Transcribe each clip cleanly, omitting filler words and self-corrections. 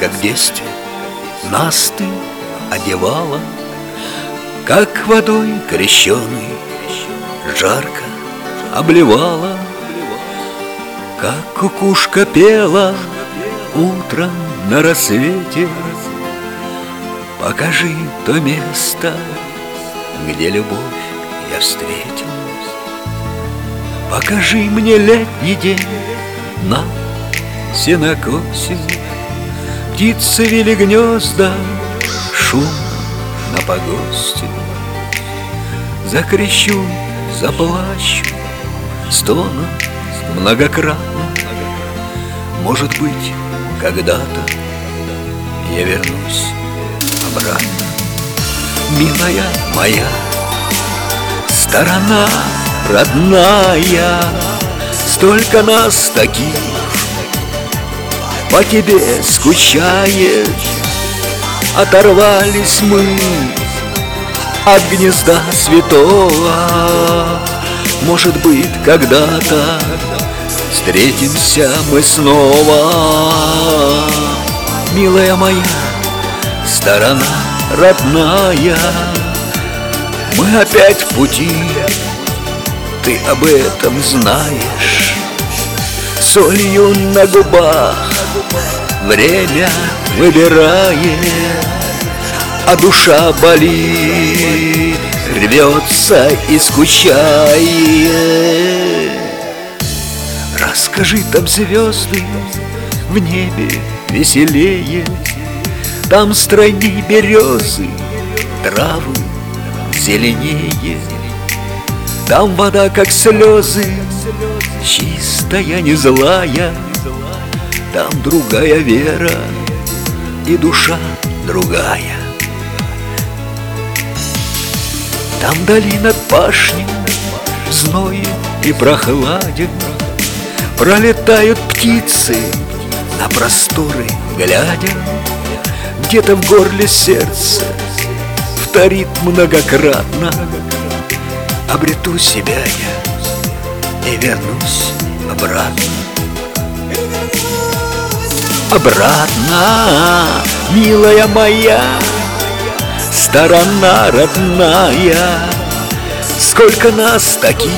как в детстве нас ты одевала, как водой крещеный жарко обливала, как кукушка пела утром на рассвете. Покажи то место, где любовь я встретил. Покажи мне летний день на сенокосе. Птицы вели гнезда, шум на погосте. Закричу, заплачу, стону многократно. Может быть, когда-то я вернусь обратно. Милая моя сторона родная, столько нас таких по тебе скучает. Оторвались мы от гнезда святого. Может быть, когда-то встретимся мы снова. Милая моя сторона родная, мы опять в пути, ты об этом знаешь. Солью на губах время выбирает, а душа болит, рвется и скучает. Расскажи, там звезды в небе веселее, там стройней березы, травы зеленее, там вода, как слезы, чистая, не злая, там другая вера и душа другая. Там вдали над пашней, в зное и прохладе, пролетают птицы, на просторы глядя. Где-то в горле сердце вторит многократно: обрету себя я и вернусь обратно. Обратно, милая моя сторона родная, сколько нас таких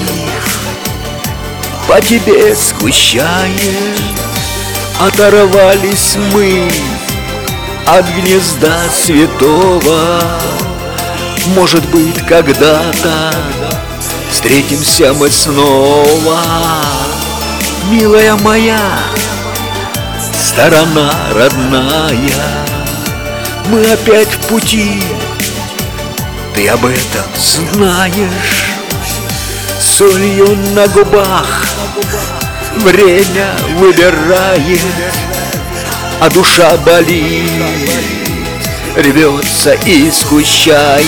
по тебе скучает. Оторвались мы от гнезда святого. Может быть, когда-то встретимся мы снова. Милая моя сторона родная, мы опять в пути, ты об этом знаешь. Солью на губах время выбирает, а душа болит, рвется и скучает.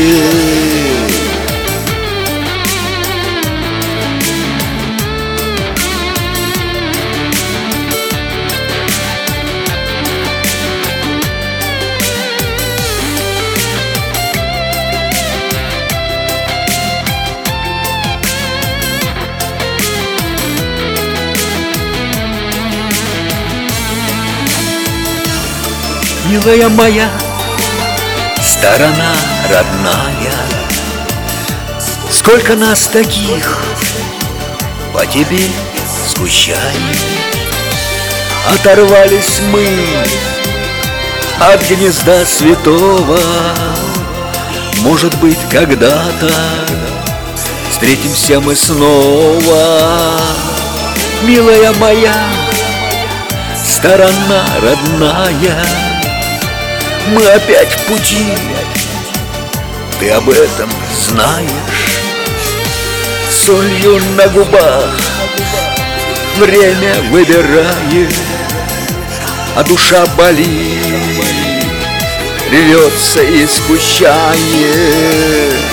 Милая моя сторона родная, сколько нас таких по тебе скучает. Оторвались мы от гнезда святого. Может быть, когда-то встретимся мы снова. Милая моя сторона родная, мы опять в пути, ты об этом знаешь. Солью на губах время выбирает, а душа болит, рвется и скучает.